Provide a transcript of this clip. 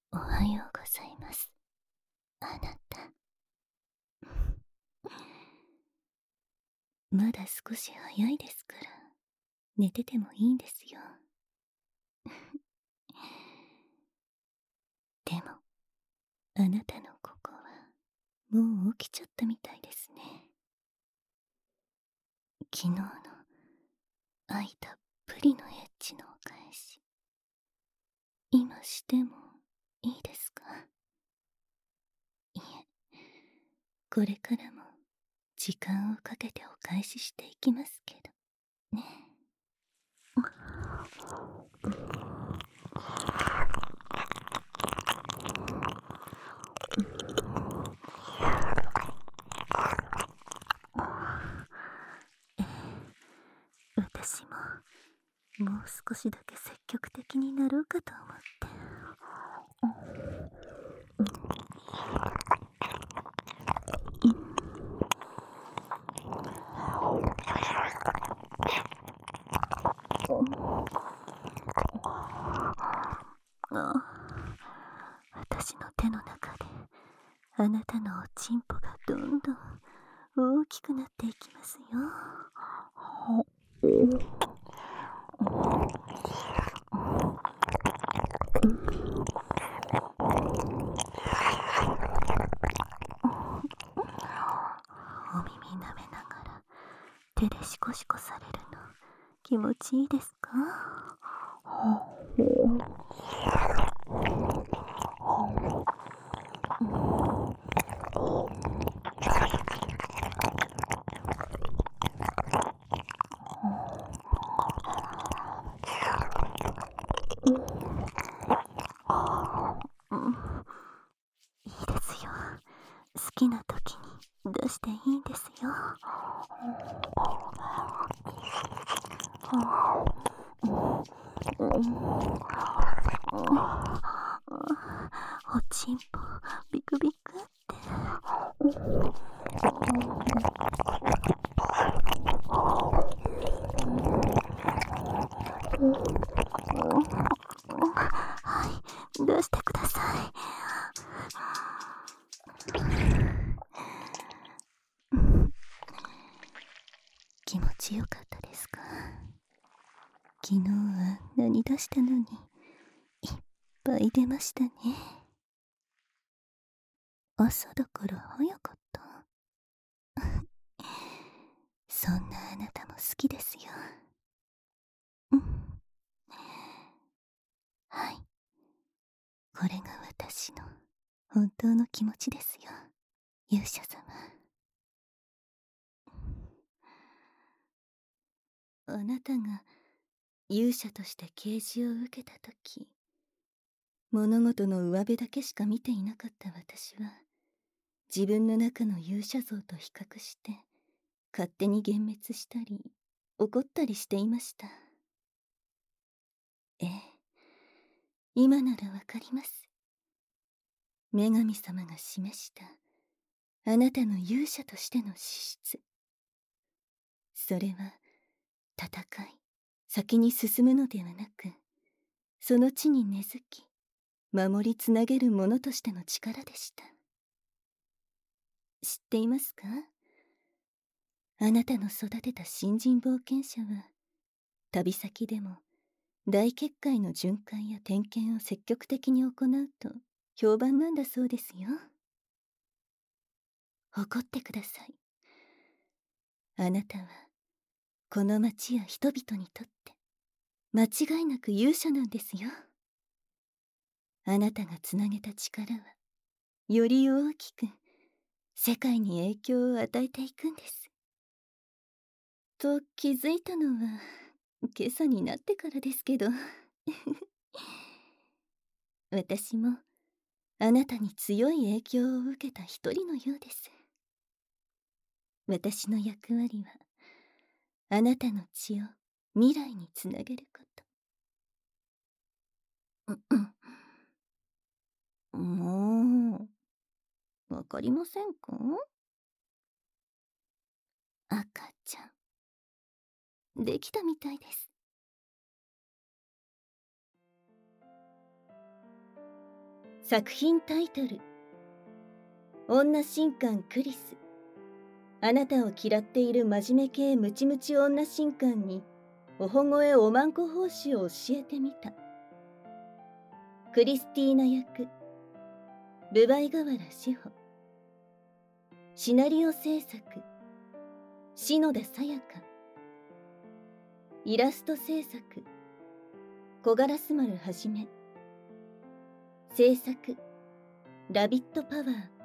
おはようございます。あなた。まだ少し早いですから、寝ててもいいんですよ。でも、あなたのここは、もう起きちゃったみたいですね。昨日の、愛たっぷりのエッチのお返し。今しても、いいですか？いえ、これからも、時間をかけてお返ししていきますけど、ね。私も、もう少しだけ積極的になろうかと思って。私の手の中であなたのおちんぽがどんどん大きくなっていきますよ。お耳舐めながら手でシコシコされるの気持ちいいですか？いいですよ。好きな時に出していいんですよ。おちんぽビクビクって。はい、出してください。気持ちよかったですか？昨日は何出したのにいっぱい出ましたね。朝だから早かった。そんなあなたも好きですよ。うん、はい、これが私の本当の気持ちですよ、勇者様。あなたが勇者として啓示を受けたとき、物事の上辺だけしか見ていなかった私は、自分の中の勇者像と比較して勝手に幻滅したり怒ったりしていました。ええ、今ならわかります。女神様が示したあなたの勇者としての資質、それは戦い先に進むのではなく、その地に根付き守りつなげるものとしての力でした。知っていますか？あなたの育てた新人冒険者は旅先でも大結界の巡回や点検を積極的に行うと評判なんだそうですよ。誇ってください。あなたはこの町や人々にとって間違いなく勇者なんですよ。あなたがつなげた力はより大きく世界に影響を与えていくんです。と気づいたのは今朝になってからですけど私もあなたに強い影響を受けた一人のようです。私の役割はあなたの血を未来につなげること。もうわかりませんか？赤ちゃんできたみたいです。 作品タイトル、女神官クリス。あなたを嫌っている真面目系ムチムチ女神官におほごえおまんこ奉仕を教えてみた。クリスティーナ役、ブバイガワラ志保。シナリオ制作、篠田沙耶香。イラスト制作、小ガラス丸はじめ。制作、ラビットパワー。